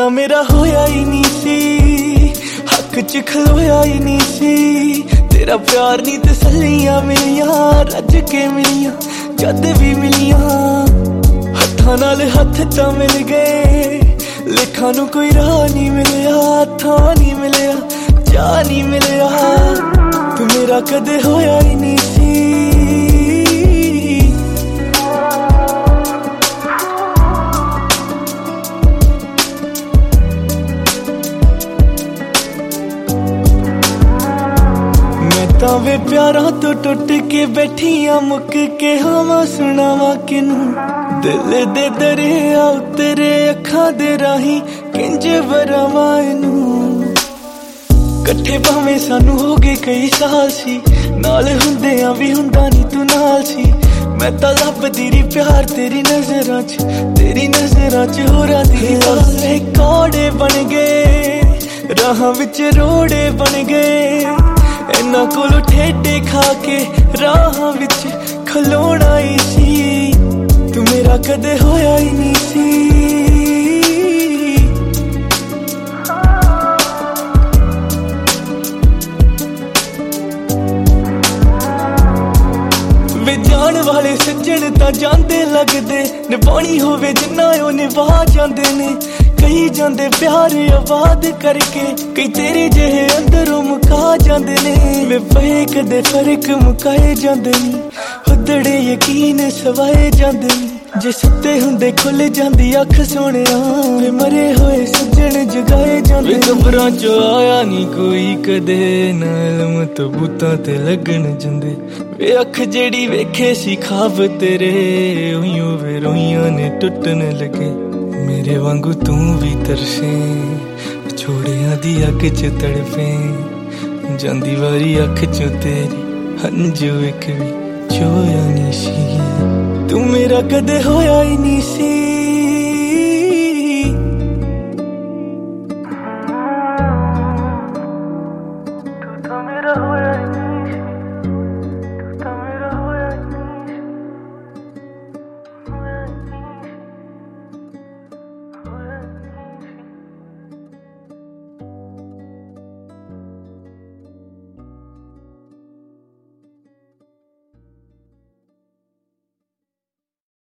वादा मेरा होया ही नहीं सी, हक च खलोया ही नहीं सी। तेरा प्यार नहीं तसल्लियां मिलियां, रज के मिलियां जद भी मिलियां। हत्थां नाल हत्थ तां मिल गए, लेखा नूं कोई राह नहीं मिलिया, थां नहीं मिलिया, जा नहीं मिलिया। तू मेरा कदे होया ही नहीं सी। वे प्यारा तो टुट के बैठिया मुक के हवा सुनावा किनू। दिल दे दरिया उतरे अखां दे राही किंज वरावां इनू। कट्ठे भावें सानू हो गए कई साल सी, नाल हुंदियां भी हुंदा नी तू नाल सी। मैं तां लभदी रही प्यार तेरी नजरां च, तेरी नजरां च होरां दी वाले कौड़े बन गए, राहां विच रोड़े बन गए। इन्ना कोलों ठेडे खा के राह विच खलोना ही सी। तू मेरा कदे होया ही नहीं सी। वे जान वाले सज्जन तां जांदे लगदे, निभानी होवे जिन्ना ओ निभा जांदे ने। कई जांदे प्यार आबाद करके, कई तेरे जेहे अंदरों मुका जांदे ने। वे पए कदे फर्क मुकाए जांदे नी, हुदड़े यकीन सवाए जांदे नी। जे सुते हुंदे खुल जांदी अख सोहणिया, वे मरे होए सज्जन जगाए जांदे। वे कबरां चों आया नी कोई कदे, ना इल्म तो बूतां ते लगन जंदे। वे अख जेड़ी वेखे सी ख्वाब तेरे, उइयों वे रोइयां ने टुटन लगे। मेरे वांगू तू भी तरसे, छोड़िया दी अग च तड़फे। जांदी वारी अख चों तेरी हंजू एक भी चोया नहीं सी। तू मेरा कदे होया ही नहीं सी।